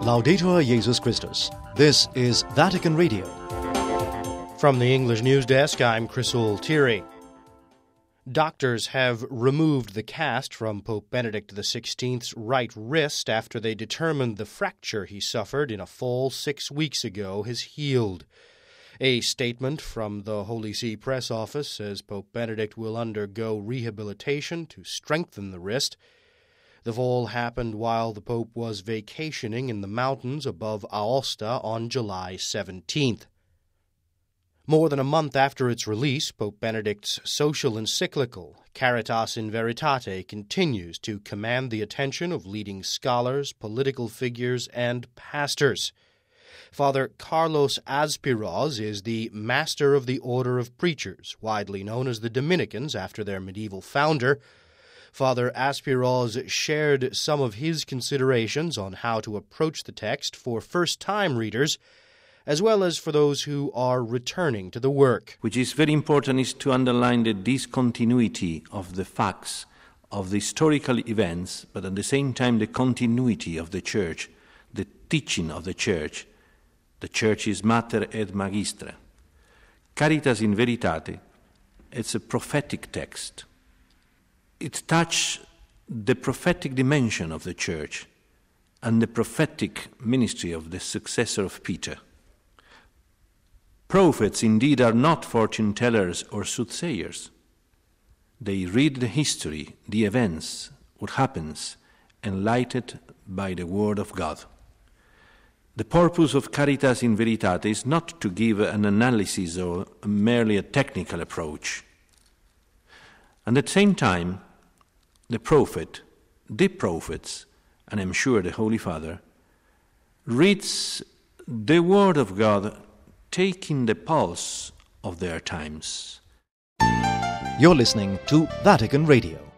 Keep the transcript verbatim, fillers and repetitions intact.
Laudetur Jesus Christus. This is Vatican Radio. From the English News Desk, I'm Chrysul Thierry. Doctors have removed the cast from Pope Benedict the sixteenth's right wrist after they determined the fracture he suffered in a fall six weeks ago has healed. A statement from the Holy See Press Office says Pope Benedict will undergo rehabilitation to strengthen the wrist. The fall happened while the Pope was vacationing in the mountains above Aosta on July seventeenth. More than a month after its release, Pope Benedict's social encyclical, Caritas in Veritate, continues to command the attention of leading scholars, political figures, and pastors. Father Carlos Azpiroz is the master of the Order of Preachers, widely known as the Dominicans after their medieval founder. Father Azpiroz shared some of his considerations on how to approach the text for first-time readers, as well as for those who are returning to the work. Which is very important is to underline the discontinuity of the facts, of the historical events, but at the same time the continuity of the Church, the teaching of the Church. The Church is Mater et Magistra. Caritas in Veritate, it's a prophetic text. It touches the prophetic dimension of the Church and the prophetic ministry of the successor of Peter. Prophets indeed are not fortune-tellers or soothsayers. They read the history, the events, what happens, enlightened by the Word of God. The purpose of Caritas in Veritate is not to give an analysis or merely a technical approach. And at the same time, the prophet, the prophets, and I'm sure the Holy Father, reads the Word of God taking the pulse of their times. You're listening to Vatican Radio.